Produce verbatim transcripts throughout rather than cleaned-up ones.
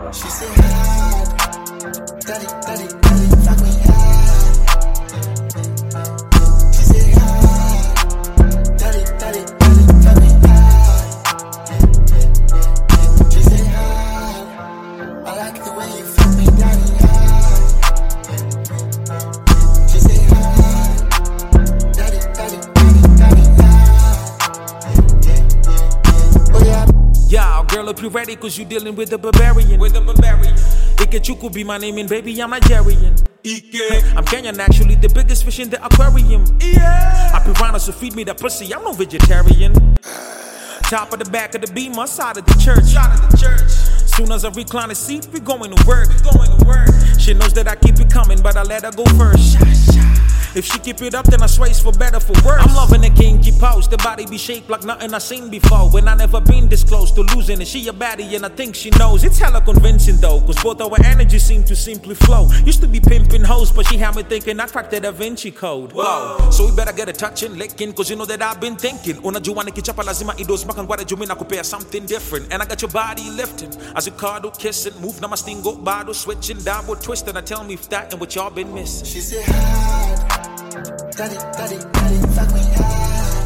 She said hard, daddy, daddy, daddy, fuck me hard. She said hard, daddy, daddy, daddy, fuck me hard. She said hard, I like the way you fuck me, daddy hard. She said hard, daddy, daddy, daddy, daddy hard. Oh yeah. Yeah, girl, if you ready, cause you dealing with a barbarian. With a barbarian. Ikechuku be my name and baby, I'm Nigerian. Ike. I'm Kenyan, actually, the biggest fish in the aquarium. Yeah. I piranha, so feed me that pussy, I'm no vegetarian. Top of the back of the beam, side of the church. Side of the church. Soon as I recline the seat, we going to work. Going to work. She knows that I keep it coming, but I let her go first. Sha, sha. If she keep it up, then I swear it's for better, for worse. I'm loving the kinky pose, the body be shaped like nothing I seen before. When I never been this close to losing it, she a baddie and I think she knows. It's hella convincing though, cause both our energies seem to simply flow. Used to be pimping hoes, but she had me thinking I cracked the Da Vinci Code. Whoa, so we better get a touching, licking, cause you know that I've been thinking. Unajua nikichapa lazima idos makangwara jumi na kupea something different. And I got your body lifting, as you cuddle, kissing, move na mastingo, bottle, switching, double twisting. I tell me if that and what y'all been missing. She said hard, daddy, daddy, daddy, fuck me hard.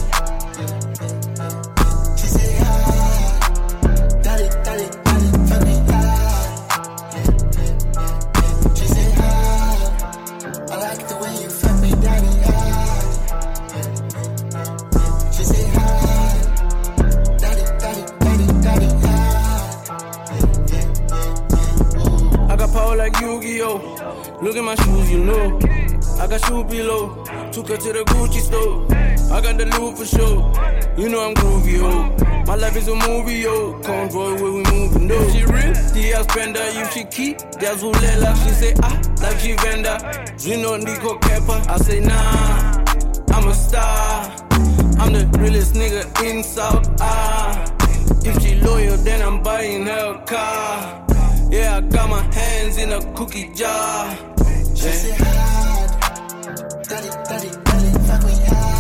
She said hard, daddy, daddy, daddy, fuck me hard. She said hard, I like the way you fuck me, daddy hard. She said hard, daddy, daddy, daddy, daddy hard. I got power like Yu-Gi-Oh! Look at my shoes, you know. I got shoe below. Took her to the Gucci store. I got the loot for sure. You know I'm groovy, yo. My life is a movie, yo. Convoy where we moving, no. She real, the I spend her. You should keep that Zulela. She say ah, like she venda. You know Nico Kepper. I say nah, I'm a star. I'm the realest nigga in South. Ah, if she loyal, then I'm buying her a car. Yeah, I got my hands in a cookie jar. She said hard, daddy, daddy, daddy, fuck me hard.